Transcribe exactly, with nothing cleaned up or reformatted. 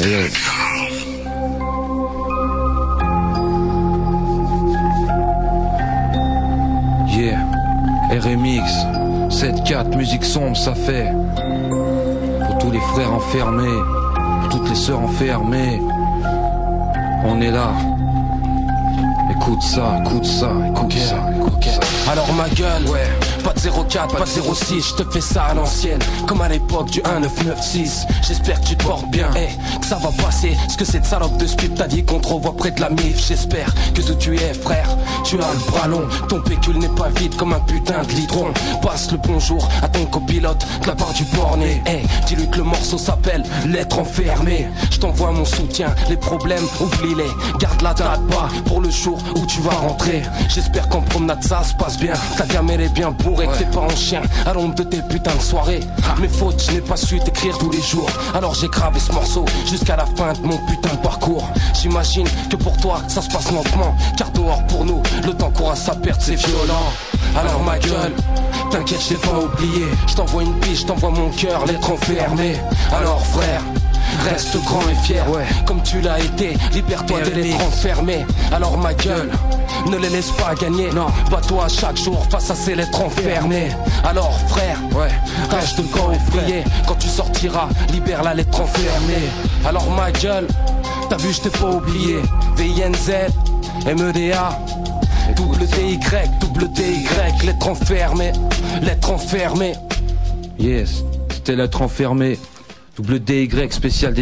Yeah. Yeah. R M X, sept quatre, musique sombre, ça fait. Pour tous les frères enfermés, pour toutes les sœurs enfermées, on est là. Écoute ça, écoute ça, écoute okay. ça, écoute okay. ça. Alors ma gueule, ouais. Pas de zéro quatre, pas de zéro six, je te fais ça à l'ancienne, comme à l'époque du un neuf neuf six. J'espère que tu te portes bien, hey, que ça va passer. Ce que cette salope de speed t'a dit qu'on te revoit près de la mif. J'espère que d'où tu es frère, tu as le bras long. Ton pécule n'est pas vide comme un putain de litron. Passe le bonjour à ton copilote de la part du borné. Hey, dis-lui que le morceau s'appelle Lettre enfermée. Je t'envoie mon soutien, les problèmes oublie-les. Garde la date bas pour le jour où tu vas rentrer. J'espère qu'en promenade ça se passe bien. Ta gamelle est bien bourrée. Et que t'es pas en chien à l'ombre de tes putains de soirées. Mes fautes, je n'ai pas su t'écrire tous les jours. Alors j'ai gravé ce morceau jusqu'à la fin de mon putain de parcours. J'imagine que pour toi ça se passe lentement, car dehors pour nous le temps court à sa perte, c'est violent. Alors ma gueule, t'inquiète, je t'ai pas oublié. Je t'envoie une piste, je t'envoie mon cœur, lettre enfermée. Alors frère, reste grand et fier, ouais. Comme tu l'as été, libère-toi des lettres enfermées. Alors ma gueule, ne les laisse pas gagner, non. Bats-toi chaque jour face à ces lettres enfermées. Alors frère, ouais. Reste grand et frier. Quand tu sortiras, libère la lettre enfermée. Alors ma gueule, t'as vu je t'ai pas oublié. V I N Z, M E D A, double D Y, double D Y, lettre enfermée, lettre enfermée. Yes, c'était lettre enfermée. Double D Y spécial